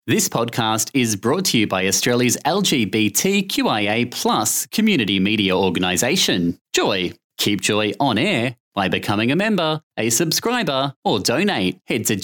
This podcast is brought to you by Australia's LGBTQIA+ community media organisation, Joy. Keep Joy on air by becoming a member, a subscriber, or donate. Head to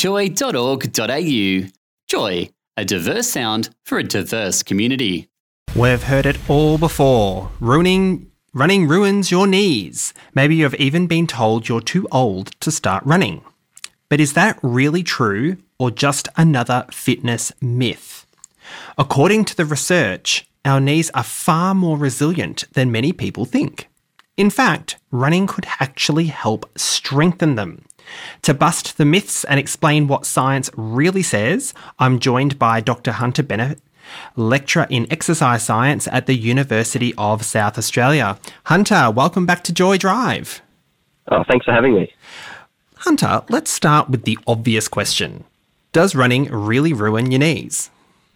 joy.org.au. Joy, a diverse sound for a diverse community. We've heard it all before. Running ruins your knees. Maybe you've even been told you're too old to start running. But is that really true or just another fitness myth? According to the research, our knees are far more resilient than many people think. In fact, running could actually help strengthen them. To bust the myths and explain what science really says, I'm joined by Dr. Hunter Bennett, lecturer in exercise science at the University of South Australia. Hunter, welcome back to Joy Drive. Oh, thanks for having me. Hunter, let's start with the obvious question. Does running really ruin your knees?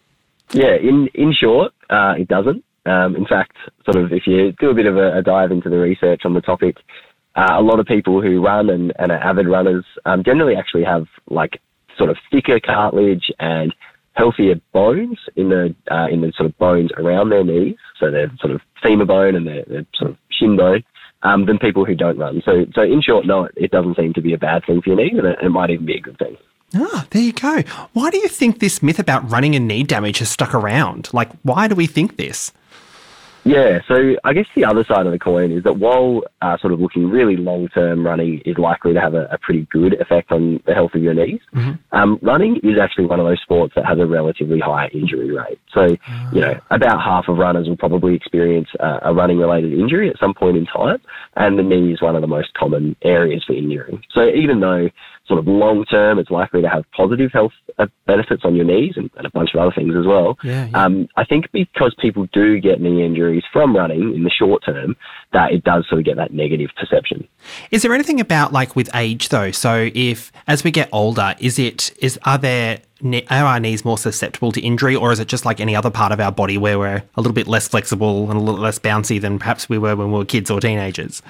Yeah, in short, it doesn't. In fact, sort of if you do a bit of a dive into the research on the topic, a lot of people who run and are avid runners generally actually have like sort of thicker cartilage and healthier bones in the sort of bones around their knees, so their sort of femur bone and their sort of shin bone, than people who don't run. So in short, no, it doesn't seem to be a bad thing for your knees, and it might even be a good thing. Ah, there you go. Why do you think this myth about running and knee damage has stuck around? Like, why do we think this? Yeah, so I guess the other side of the coin is that while sort of looking really long-term, running is likely to have a pretty good effect on the health of your knees, running is actually one of those sports that has a relatively high injury rate. So, about half of runners will probably experience a running-related injury at some point in time, and the knee is one of the most common areas for injury. So even though sort of long-term it's likely to have positive health benefits on your knees and a bunch of other things as well, I think because people do get knee injuries from running in the short term, that it does sort of get that negative perception. Is there anything about like with age though? So if as we get older, are our knees more susceptible to injury, or is it just like any other part of our body where we're a little bit less flexible and a little less bouncy than perhaps we were when we were kids or teenagers?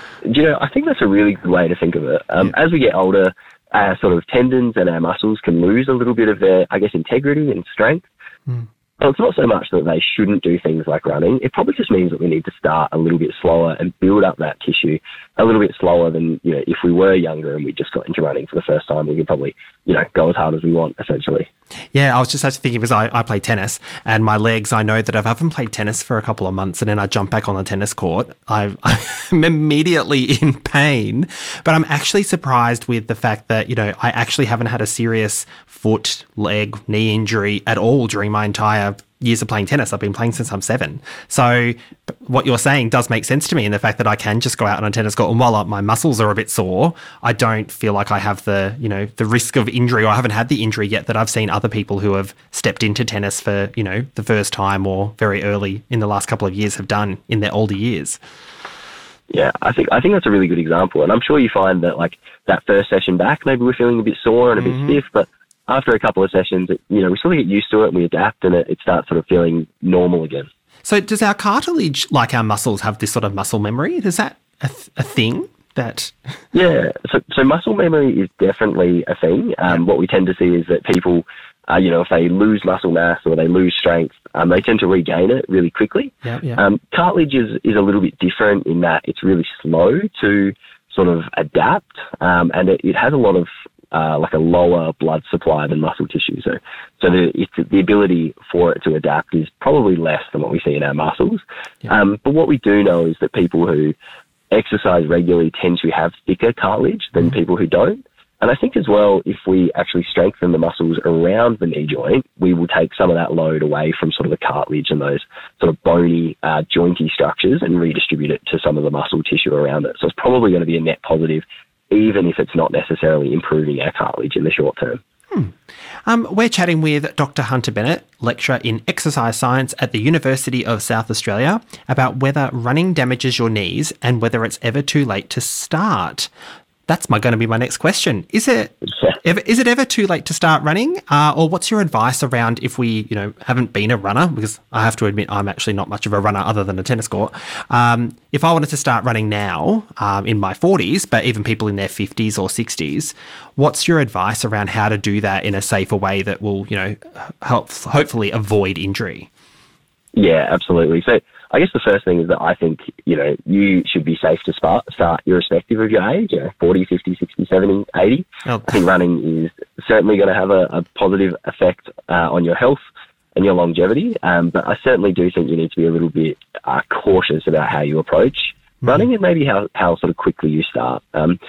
I think that's a really good way to think of it. As we get older, our sort of tendons and our muscles can lose a little bit of their, I guess, integrity and strength. So it's not so much that they shouldn't do things like running. It probably just means that we need to start a little bit slower and build up that tissue a little bit slower than, if we were younger and we just got into running for the first time, we could probably, go as hard as we want, essentially. Yeah, I was just actually thinking because I play tennis and my legs, I know that if I haven't played tennis for a couple of months and then I jump back on the tennis court, I'm immediately in pain. But I'm actually surprised with the fact that, I actually haven't had a serious foot, leg, knee injury at all during my entire years of playing tennis. I've been playing since I'm 7. So what you're saying does make sense to me in the fact that I can just go out on a tennis court and while my muscles are a bit sore, I don't feel like I have the risk of injury, or I haven't had the injury yet that I've seen other people who have stepped into tennis for, the first time or very early in the last couple of years have done in their older years. Yeah, I think that's a really good example. And I'm sure you find that like that first session back, maybe we're feeling a bit sore and a bit stiff, but after a couple of sessions, we sort of get used to it and we adapt and it starts sort of feeling normal again. So does our cartilage, like our muscles, have this sort of muscle memory? Is that a thing that... Yeah, so muscle memory is definitely a thing. What we tend to see is that people, if they lose muscle mass or they lose strength, they tend to regain it really quickly. Cartilage is a little bit different in that it's really slow to sort of adapt, and it has a lot of like a lower blood supply than muscle tissue. So the ability for it to adapt is probably less than what we see in our muscles. But what we do know is that people who exercise regularly tend to have thicker cartilage than people who don't. And I think as well, if we actually strengthen the muscles around the knee joint, we will take some of that load away from sort of the cartilage and those sort of bony, jointy structures and redistribute it to some of the muscle tissue around it. So it's probably going to be a net positive, even if it's not necessarily improving our cartilage in the short term. We're chatting with Dr. Hunter Bennett, lecturer in exercise science at the University of South Australia, about whether running damages your knees and whether it's ever too late to start. that's going to be my next question. Is it ever too late to start running? Or what's your advice around if we, haven't been a runner? Because I have to admit, I'm actually not much of a runner other than a tennis court. If I wanted to start running now, in my 40s, but even people in their 50s or 60s, what's your advice around how to do that in a safer way that will, help hopefully avoid injury? Yeah, absolutely. So I guess the first thing is that I think, you should be safe to start irrespective of your age, 40, 50, 60, 70, 80. Oh. I think running is certainly going to have a positive effect on your health and your longevity. But I certainly do think you need to be a little bit cautious about how you approach running and maybe how sort of quickly you start.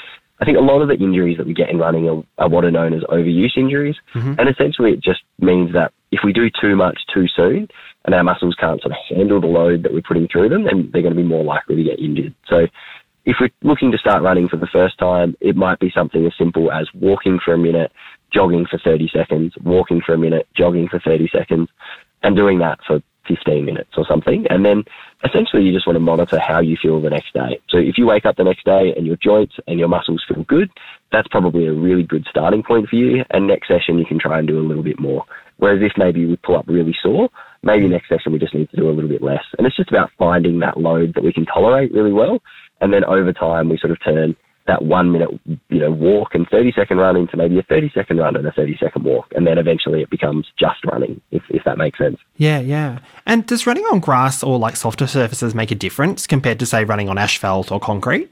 I think a lot of the injuries that we get in running are what are known as overuse injuries. Mm-hmm. And essentially it just means that if we do too much too soon and our muscles can't sort of handle the load that we're putting through them, then they're going to be more likely to get injured. So if we're looking to start running for the first time, it might be something as simple as walking for a minute, jogging for 30 seconds, walking for a minute, jogging for 30 seconds, and doing that for 15 minutes or something. And then essentially you just want to monitor how you feel the next day. So if you wake up the next day and your joints and your muscles feel good, that's probably a really good starting point for you. And next session you can try and do a little bit more. Whereas if maybe we pull up really sore, maybe next session we just need to do a little bit less. And it's just about finding that load that we can tolerate really well. And then over time we sort of turn that 1 minute, walk and 30-second run into maybe a 30-second run and a 30-second walk. And then eventually it becomes just running, if that makes sense. Yeah. And does running on grass or like softer surfaces make a difference compared to, say, running on asphalt or concrete?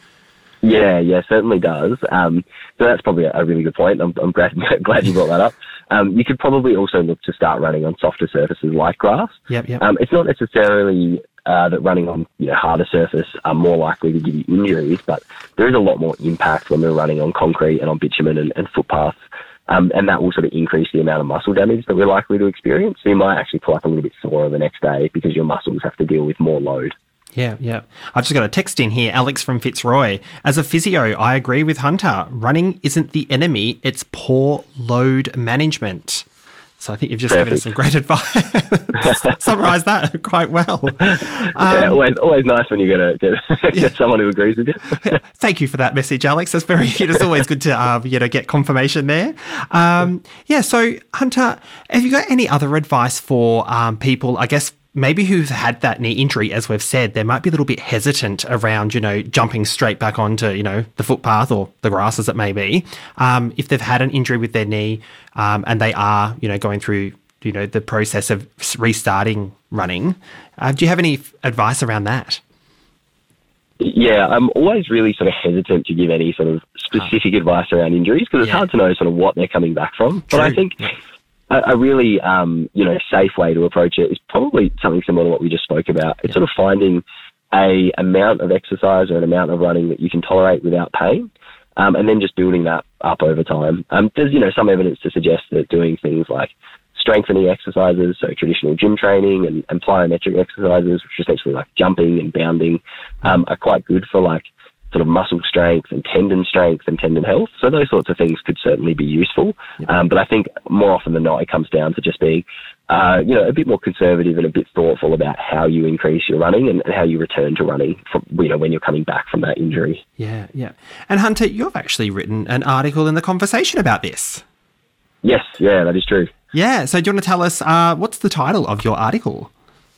Yeah, certainly does. So that's probably a really good point. I'm glad you brought that up. You could probably also look to start running on softer surfaces like grass. Yep. It's not necessarily that running on harder surface are more likely to give you injuries, but there is a lot more impact when we're running on concrete and on bitumen and footpaths, and that will sort of increase the amount of muscle damage that we're likely to experience. So you might actually pull up a little bit sore the next day because your muscles have to deal with more load. Yeah. I've just got a text in here, Alex from Fitzroy. As a physio, I agree with Hunter. Running isn't the enemy, it's poor load management. So I think you've just given us some great advice. Summarise that quite well. Always nice when you get someone who agrees with you. Thank you for that message, Alex. It's always good to get confirmation there. So Hunter, have you got any other advice for people, I guess, maybe who've had that knee injury, as we've said, they might be a little bit hesitant around, jumping straight back onto, the footpath or the grass as it may be. If they've had an injury with their knee and they are, going through, the process of restarting running, do you have any advice around that? Yeah, I'm always really sort of hesitant to give any sort of specific advice around injuries because it's hard to know sort of what they're coming back from. But I think a really, safe way to approach it is probably something similar to what we just spoke about. It's sort of finding a amount of exercise or an amount of running that you can tolerate without pain, and then just building that up over time. There's, some evidence to suggest that doing things like strengthening exercises, so traditional gym training and plyometric exercises, which is essentially like jumping and bounding, are quite good for like sort of muscle strength and tendon health. So those sorts of things could certainly be useful. But I think more often than not, it comes down to just being, a bit more conservative and a bit thoughtful about how you increase your running and how you return to running from, when you're coming back from that injury. Yeah. And Hunter, you've actually written an article in The Conversation about this. Yes, that is true. Yeah. So do you want to tell us what's the title of your article?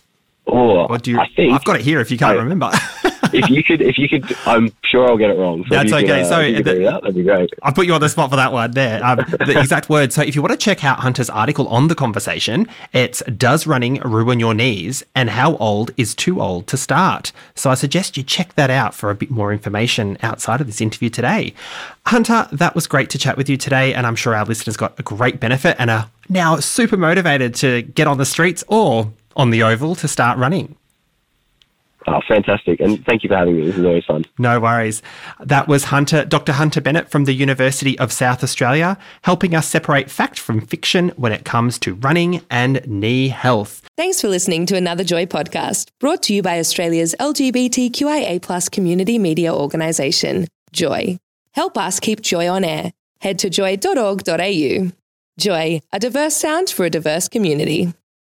I've got it here if you can't remember. If you could, I'm sure I'll get it wrong. So that's okay. That'd be great. I'll put you on the spot for that one there. The exact words. So if you want to check out Hunter's article on The Conversation, it's Does Running Ruin Your Knees and How Old is Too Old to Start? So I suggest you check that out for a bit more information outside of this interview today. Hunter, that was great to chat with you today, and I'm sure our listeners got a great benefit and are now super motivated to get on the streets or on the oval to start running. Oh, fantastic. And thank you for having me. This is always fun. No worries. That was Dr. Hunter Bennett from the University of South Australia, helping us separate fact from fiction when it comes to running and knee health. Thanks for listening to another Joy podcast, brought to you by Australia's LGBTQIA+ community media organisation, Joy. Help us keep Joy on air. Head to joy.org.au. Joy, a diverse sound for a diverse community.